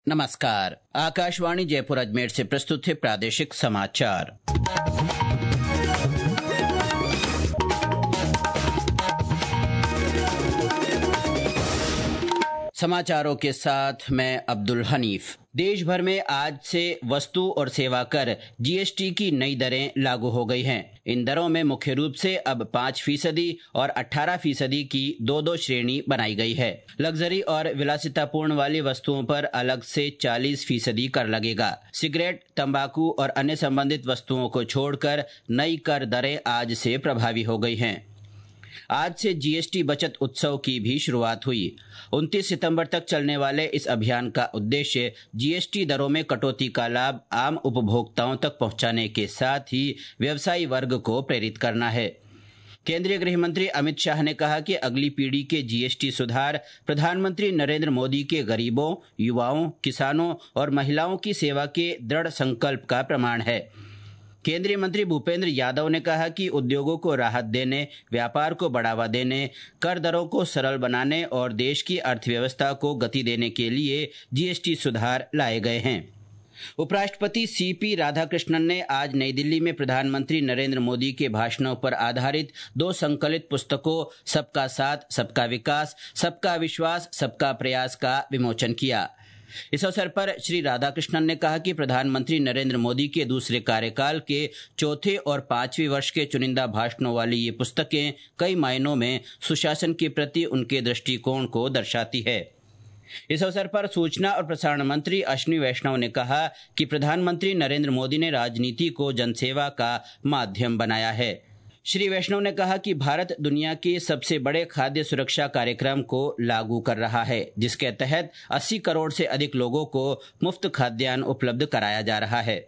नमस्कार। आकाशवाणी जयपुर अजमेर से प्रस्तुत है प्रादेशिक समाचार। समाचारों के साथ मैं अब्दुल हनीफ। देश भर में आज से वस्तु और सेवा कर जीएसटी की नई दरें लागू हो गई हैं। इन दरों में मुख्य रूप से अब 5% और 18% की दो श्रेणी बनाई गई है। लग्जरी और विलासितापूर्ण वाली वस्तुओं पर अलग से 40% कर लगेगा। सिगरेट, तंबाकू और अन्य संबंधित वस्तुओं को छोड़कर नई कर दरें आज से प्रभावी हो गई हैं। आज से जीएसटी बचत उत्सव की भी शुरुआत हुई। 29 सितंबर तक चलने वाले इस अभियान का उद्देश्य जीएसटी दरों में कटौती का लाभ आम उपभोक्ताओं तक पहुंचाने के साथ ही व्यवसायी वर्ग को प्रेरित करना है। केंद्रीय गृह मंत्री अमित शाह ने कहा कि अगली पीढ़ी के जीएसटी सुधार प्रधानमंत्री नरेंद्र मोदी के गरीबों, युवाओं, किसानों और महिलाओं की सेवा के दृढ़ संकल्प का प्रमाण है। केंद्रीय मंत्री भूपेंद्र यादव ने कहा कि उद्योगों को राहत देने, व्यापार को बढ़ावा देने, कर दरों को सरल बनाने और देश की अर्थव्यवस्था को गति देने के लिए जीएसटी सुधार लाए गए हैं। उपराष्ट्रपति सीपी राधाकृष्णन ने आज नई दिल्ली में प्रधानमंत्री नरेंद्र मोदी के भाषणों पर आधारित 2 संकलित पुस्तकों सबका साथ, सबका विकास, सबका विश्वास, सबका प्रयास का विमोचन किया। इस अवसर पर श्री राधाकृष्णन ने कहा कि प्रधानमंत्री नरेंद्र मोदी के दूसरे कार्यकाल के चौथे और 5वें वर्ष के चुनिंदा भाषणों वाली ये पुस्तकें कई मायनों में सुशासन के प्रति उनके दृष्टिकोण को दर्शाती है। इस अवसर पर सूचना और प्रसारण मंत्री अश्विनी वैष्णव ने कहा कि प्रधानमंत्री नरेंद्र मोदी ने राजनीति को जनसेवा का माध्यम बनाया है। श्री वैष्णव ने कहा कि भारत दुनिया के सबसे बड़े खाद्य सुरक्षा कार्यक्रम को लागू कर रहा है, जिसके तहत 80 करोड़ से अधिक लोगों को मुफ्त खाद्यान्न उपलब्ध कराया जा रहा है।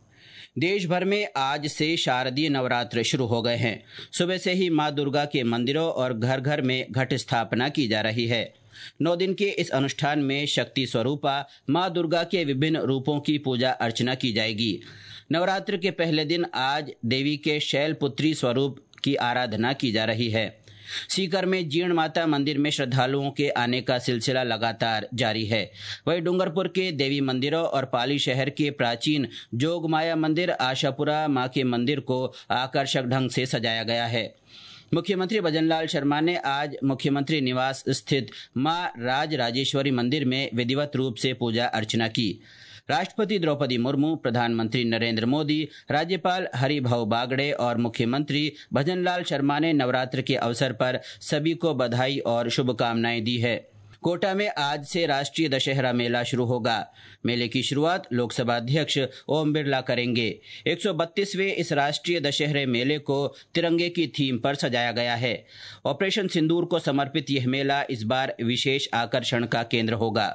देश भर में आज से शारदीय नवरात्र शुरू हो गए हैं। सुबह से ही मां दुर्गा के मंदिरों और घर घर में घट स्थापना की जा रही है। 9 दिन के इस अनुष्ठान में शक्ति स्वरूपा मां दुर्गा के विभिन्न रूपों की पूजा अर्चना की जाएगी। नवरात्र के पहले दिन आज देवी के शैलपुत्री स्वरूप की आराधना की जा रही है। सीकर में जीर्ण माता मंदिर में श्रद्धालुओं के आने का सिलसिला लगातार जारी है। वहीं डूंगरपुर के देवी मंदिरों और पाली शहर के प्राचीन जोगमाया मंदिर आशापुरा मां के मंदिर को आकर्षक ढंग से सजाया गया है। मुख्यमंत्री भजनलाल शर्मा ने आज मुख्यमंत्री निवास स्थित मां राज राजेश्वरी मंदिर में विधिवत रूप से पूजा अर्चना की। राष्ट्रपति द्रौपदी मुर्मू, प्रधानमंत्री नरेंद्र मोदी, राज्यपाल हरिभाऊ बागड़े और मुख्यमंत्री भजनलाल शर्मा ने नवरात्र के अवसर पर सभी को बधाई और शुभकामनाएं दी है। कोटा में आज से राष्ट्रीय दशहरा मेला शुरू होगा। मेले की शुरुआत लोकसभा अध्यक्ष ओम बिरला करेंगे। 132वें इस राष्ट्रीय दशहरे मेले को तिरंगे की थीम पर सजाया गया है। ऑपरेशन सिंदूर को समर्पित यह मेला इस बार विशेष आकर्षण का केंद्र होगा।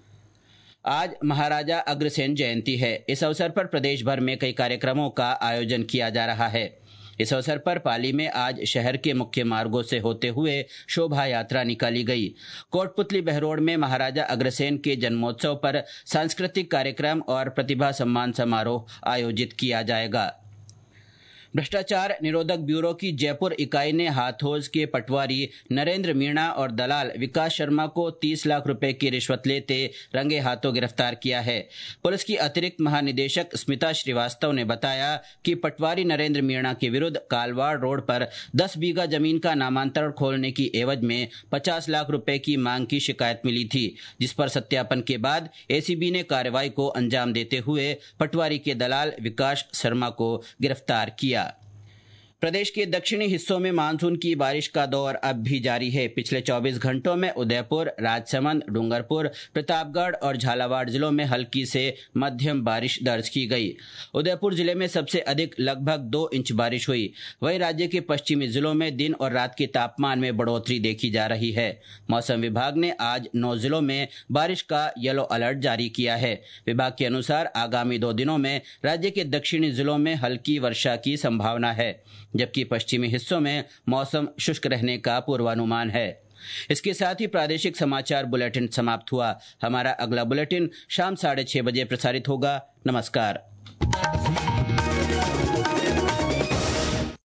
आज महाराजा अग्रसेन जयंती है। इस अवसर पर प्रदेश भर में कई कार्यक्रमों का आयोजन किया जा रहा है। इस अवसर पर पाली में आज शहर के मुख्य मार्गों से होते हुए शोभा यात्रा निकाली गई। कोटपुतली बहरोड में महाराजा अग्रसेन के जन्मोत्सव पर सांस्कृतिक कार्यक्रम और प्रतिभा सम्मान समारोह आयोजित किया जाएगा। भ्रष्टाचार निरोधक ब्यूरो की जयपुर इकाई ने हाथोज के पटवारी नरेंद्र मीणा और दलाल विकास शर्मा को 30 लाख रुपए की रिश्वत लेते रंगे हाथों गिरफ्तार किया है। पुलिस की अतिरिक्त महानिदेशक स्मिता श्रीवास्तव ने बताया कि पटवारी नरेंद्र मीणा के विरुद्ध कालवाड़ रोड पर 10 बीघा जमीन का नामांतरण खोलने की एवज में 50 लाख रुपए की मांग की शिकायत मिली थी, जिस पर सत्यापन के बाद एसीबी ने कार्रवाई को अंजाम देते हुए पटवारी के दलाल विकास शर्मा को गिरफ्तार किया। प्रदेश के दक्षिणी हिस्सों में मानसून की बारिश का दौर अब भी जारी है। पिछले 24 घंटों में उदयपुर, राजसमंद, डूंगरपुर, प्रतापगढ़ और झालावाड़ जिलों में हल्की से मध्यम बारिश दर्ज की गई। उदयपुर जिले में सबसे अधिक लगभग 2 इंच बारिश हुई। वहीं राज्य के पश्चिमी जिलों में दिन और रात के तापमान में बढ़ोतरी देखी जा रही है। मौसम विभाग ने आज 9 जिलों में बारिश का येलो अलर्ट जारी किया है। विभाग के अनुसार आगामी 2 दिनों में राज्य के दक्षिणी जिलों में हल्की वर्षा की संभावना है, जबकि पश्चिमी हिस्सों में मौसम शुष्क रहने का पूर्वानुमान है। इसके साथ ही प्रादेशिक समाचार बुलेटिन समाप्त हुआ। हमारा अगला बुलेटिन शाम 6:30 बजे प्रसारित होगा। नमस्कार।